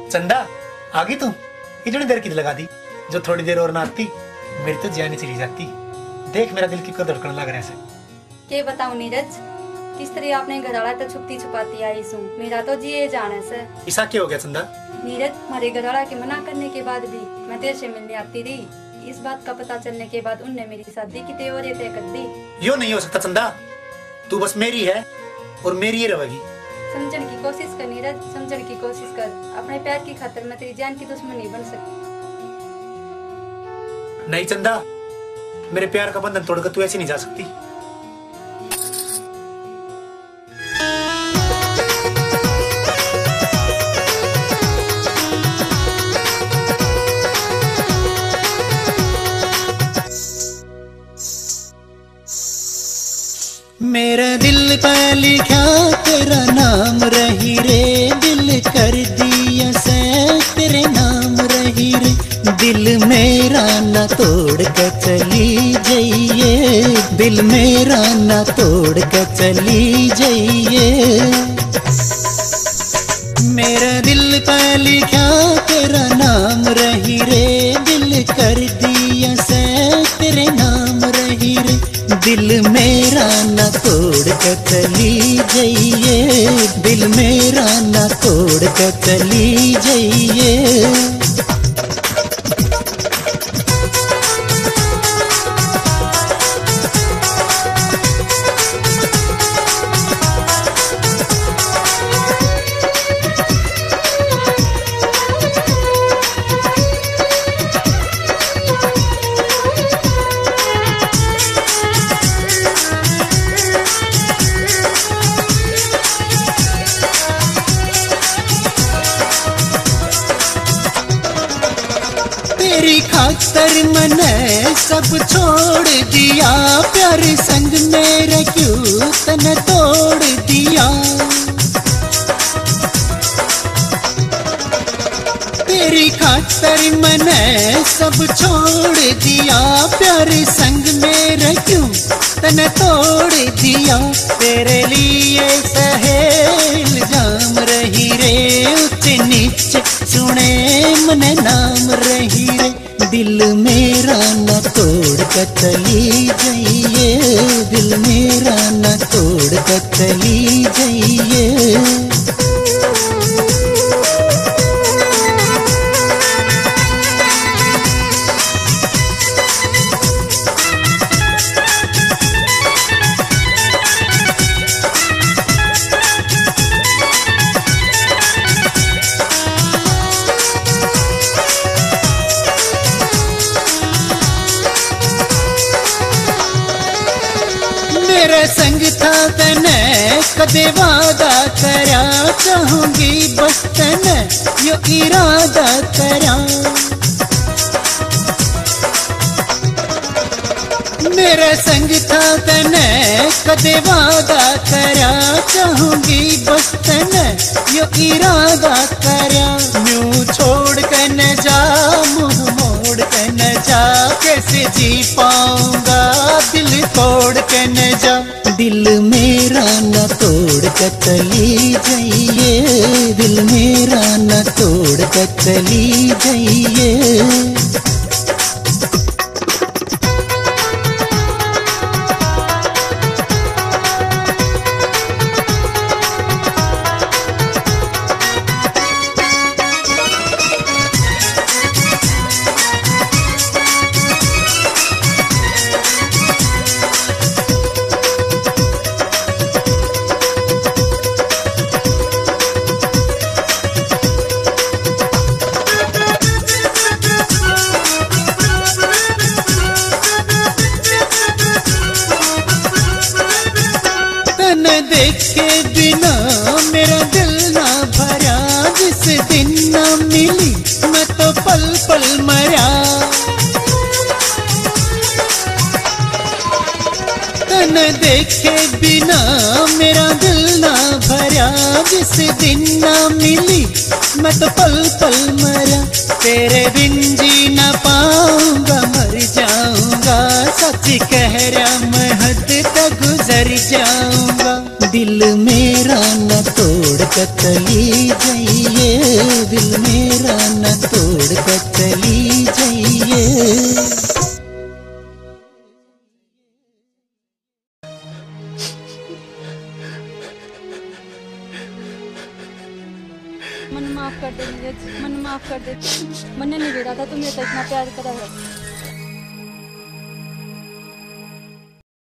चंदा आ गई तू? इतनी देर की लगा दी, जो थोड़ी देर और ना आती मेरी तो जान ही चली जाती। देख मेरा दिल की को धड़कन लग रहा है। के बताऊं नीरज, किस तरह आपने घरवाला तो छुपती छुपाती आई सू, मेरा तो जिए जाने से। ऐसा क्या हो गया चंदा? नीरज, हमारे घरवाला के मना करने के बाद भी मैं तेरे से मिलने आती रही। इस बात का पता चलने के बाद उनने मेरी शादी की तैयारी तय कर दी। यो नहीं हो सकता चंदा, तू बस मेरी है और मेरी ही रहेगी। समझने की कोशिश कर नीरज, समझने की कोशिश कर। अपने प्यार की खातिर मैं तेरी जान की दुश्मन नहीं बन सकती। नहीं चंदा, मेरे प्यार का बंधन तोड़कर तू ऐसे नहीं जा सकती। मेरा दिल पे लिखा तेरा नाम रही रे, दिल कर दिया से तेरे नाम रही रे। दिल मेरा ना तोड़ के चली जाइए, दिल मेरा ना तोड़ के चली जाइए। मेरा दिल पे लिखा तेरा नाम रही रे, दिल कर दिया से तेरे नाम रही रे। दिल मेरा ना तोड़ के चली जाइए, दिल मेरा ना तोड़ के चली जाइए। तेरी खातर मैंने सब छोड़ दिया, प्यार संग मेरा क्यों तने तोड़ दिया। तेरी खातर मैंने सब छोड़ दिया, प्यार संग मेरा क्यों तने तोड़ दिया। तेरे लिए सहेल जाम रही रे, ऊंचे नीचे सुने मने नाम रही रे। दिल मेरा ना तोड़ के चली जाइए, दिल मेरा ना तोड़ के चली जाइए। मेरे संग था तने कदे वादा करया, चाहूंगी बस तने यो इरादा करया। मेरे संग था तने कदे वादा करया, चाहूंगी बस तने यो इरादा करया। यूं छोड़ के न जा, मुंह मोड़ के न जा, कैसे जी पाऊंगा दिल तोड़ के न जा। दिल मेरा ना तोड़ के चली जाइए, दिल मेरा ना तोड़ के चली जाइए। देखे बिना मेरा दिल ना भरा, जिस दिन ना मिली मैं तो पल पल मरा। तन देखे बिना मेरा दिल ना भरा, जिस दिन ना मिली मैं तो पल पल मरा। तेरे बिन जी ना पाऊंगा, मर जाऊंगा, सच कह रहा मैं हद तक गुजर जाऊंगा। दिल मेरा न तोड़ छोड़ कर चली जाइए, दिल मेरा न तोड़ कर चली जाइए। मन माफ कर दे नीरज, मन माफ कर दे। मैंने नहीं भेजा था तुमने तो इतना प्यार करा है।